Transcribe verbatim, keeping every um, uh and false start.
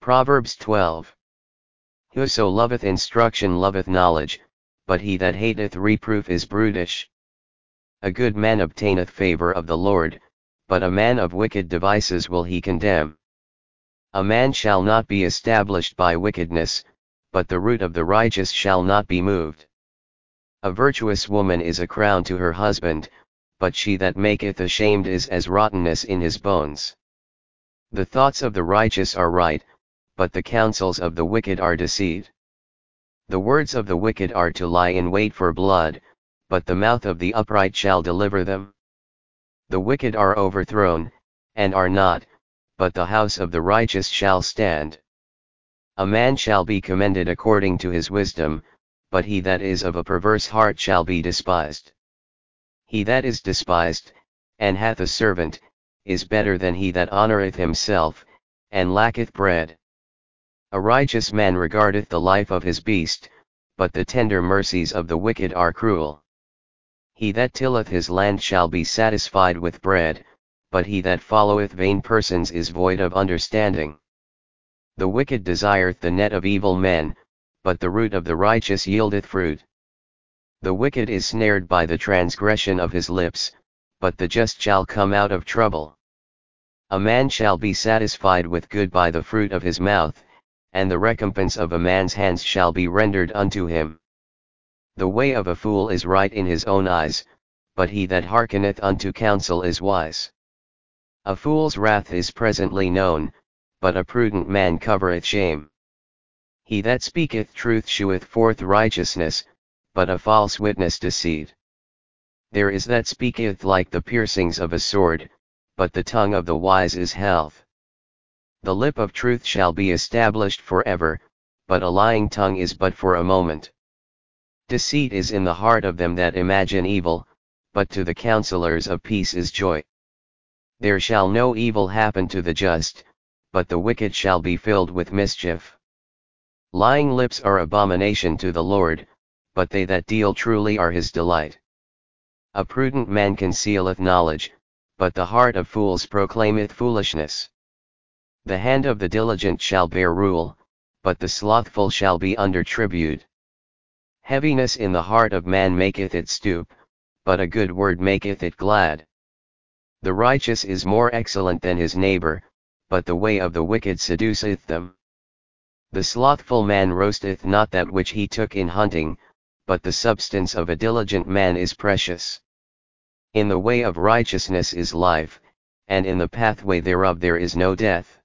Proverbs twelve. Whoso loveth instruction loveth knowledge, but he that hateth reproof is brutish. A good man obtaineth favor of the Lord, but a man of wicked devices will he condemn. A man shall not be established by wickedness, but the root of the righteous shall not be moved. A virtuous woman is a crown to her husband, but she that maketh ashamed is as rottenness in his bones. The thoughts of the righteous are right, but the counsels of the wicked are deceit. The words of the wicked are to lie in wait for blood, but the mouth of the upright shall deliver them. The wicked are overthrown, and are not, but the house of the righteous shall stand. A man shall be commended according to his wisdom, but he that is of a perverse heart shall be despised. He that is despised, and hath a servant, is better than he that honoureth himself, and lacketh bread. A righteous man regardeth the life of his beast, but the tender mercies of the wicked are cruel. He that tilleth his land shall be satisfied with bread, but he that followeth vain persons is void of understanding. The wicked desireth the net of evil men, but the root of the righteous yieldeth fruit. The wicked is snared by the transgression of his lips, but the just shall come out of trouble. A man shall be satisfied with good by the fruit of his mouth, and the recompense of a man's hands shall be rendered unto him. The way of a fool is right in his own eyes, but he that hearkeneth unto counsel is wise. A fool's wrath is presently known, but a prudent man covereth shame. He that speaketh truth sheweth forth righteousness, but a false witness deceit. There is that speaketh like the piercings of a sword, but the tongue of the wise is health. The lip of truth shall be established forever, but a lying tongue is but for a moment. Deceit is in the heart of them that imagine evil, but to the counselors of peace is joy. There shall no evil happen to the just, but the wicked shall be filled with mischief. Lying lips are abomination to the Lord, but they that deal truly are his delight. A prudent man concealeth knowledge, but the heart of fools proclaimeth foolishness. The hand of the diligent shall bear rule, but the slothful shall be under tribute. Heaviness in the heart of man maketh it stoop, but a good word maketh it glad. The righteous is more excellent than his neighbor, but the way of the wicked seduceth them. The slothful man roasteth not that which he took in hunting, but the substance of a diligent man is precious. In the way of righteousness is life, and in the pathway thereof there is no death.